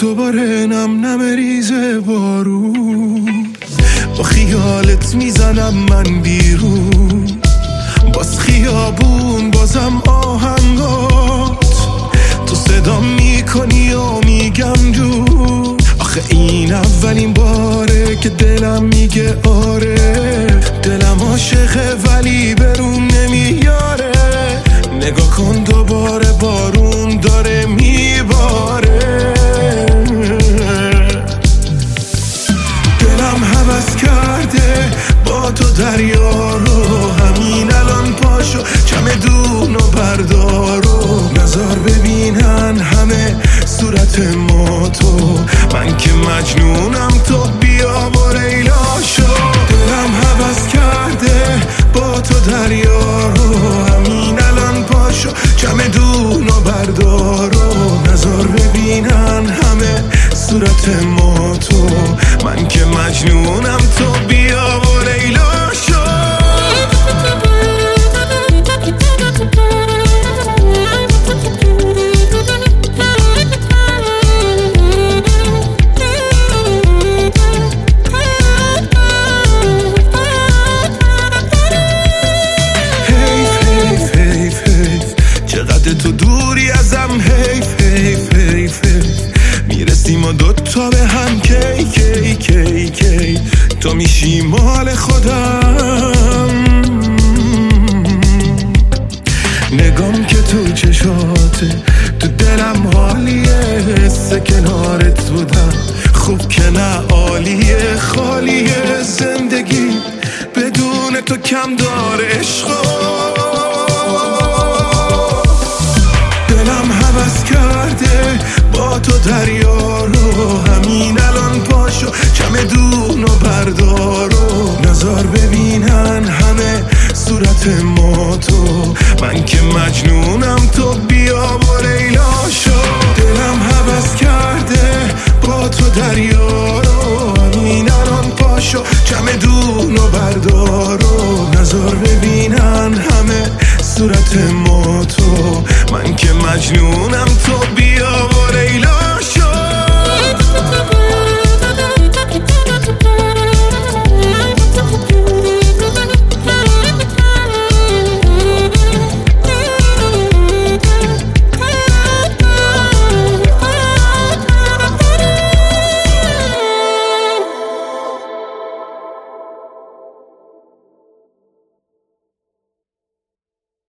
دوباره نم ریزه بارون، با خیالت میزنم من بیرون، باز خیابون بازم آهنگات، تو صدا میکنی و میگم جون. آخه این اولین باره که دلم میگه آره، دلم عاشقه ولی برون نمیاره. نگاه کن دوباره بارون داره میباره، دلم هوس کرده با تو دریا رو، همین الان پاشو چمدون و بردار و نظر ببینن همه صورت ما تو، من که مجنونم تو بیا و لیلا شو. دلم هوس کرده با تو دریا رو، همین الان پاشو چمدون و بردار و نظر ببینن همه صورت ما تو، من که مجنونم تو بیا و لیلا شو. چقدر تو دوری ازم، حیف حیف حیف حیف، میرسیم و دوتا به هم کی کی کی کی، تو میشی مال خودم. نگام که تو چشاته، تو دلم حالیه، حس کنارت بودم خوب که نه عالیه، خالیه زندگی بدون تو کم داره عشقا. دلم هوس کرده با تو دریا رو، همین الان پاشو چمدون و بردار و نظر ببینن همه صورت ما تو، من که مجنونم تو بیا و لیلا شو. دلم هوس کرده با تو دریا رو، همین الان پاشو چمدون و بردار و نظر ببینن همه صورت ما تو، من که مجنون